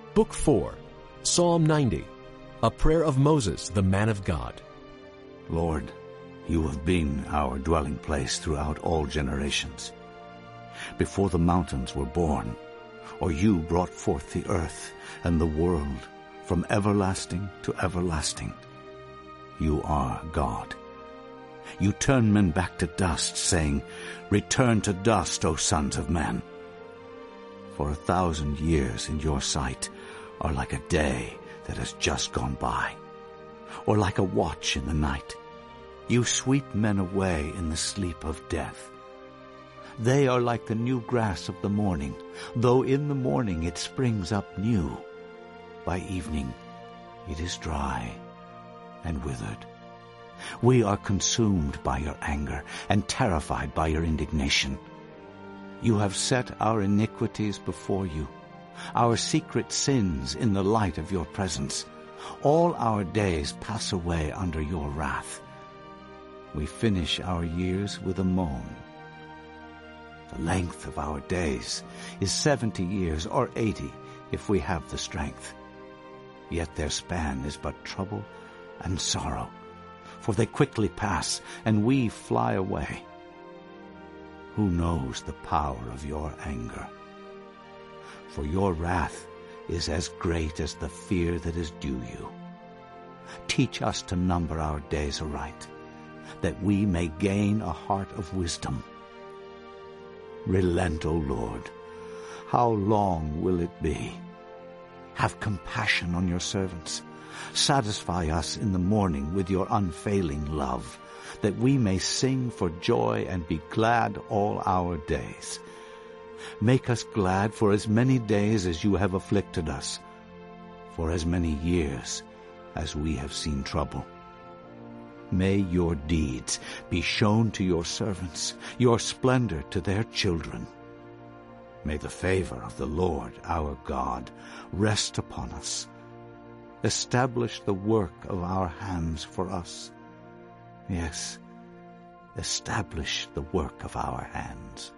Book 4, Psalm 90, a prayer of Moses, the man of God. Lord, you have been our dwelling place throughout all generations. Before the mountains were born, or you brought forth the earth and the world from everlasting to everlasting, you are God. You turn men back to dust, saying, "Return to dust, O sons of men." For 1,000 years in your sight are like a day that has just gone by, or like a watch in the night. You sweep men away in the sleep of death. They are like the new grass of the morning, though in the morning it springs up new. By evening it is dry and withered. We are consumed by your anger and terrified by your indignation. You have set our iniquities before you, our secret sins in the light of your presence. All our days pass away under your wrath. We finish our years with a moan. The length of our days is 70 years, or 80, if we have the strength. Yet their span is but trouble and sorrow, for they quickly pass, and we fly away. Who knows the power of your anger? For your wrath is as great as the fear that is due you. Teach us to number our days aright, that we may gain a heart of wisdom. Relent, O Lord. How long will it be? Have compassion on your servants. Satisfy us in the morning with your unfailing love, that we may sing for joy and be glad all our days. Make us glad for as many days as you have afflicted us, for as many years as we have seen trouble. May your deeds be shown to your servants, your splendor to their children. May the favor of the Lord our God rest upon us. Establish the work of our hands for us. Yes, establish the work of our hands.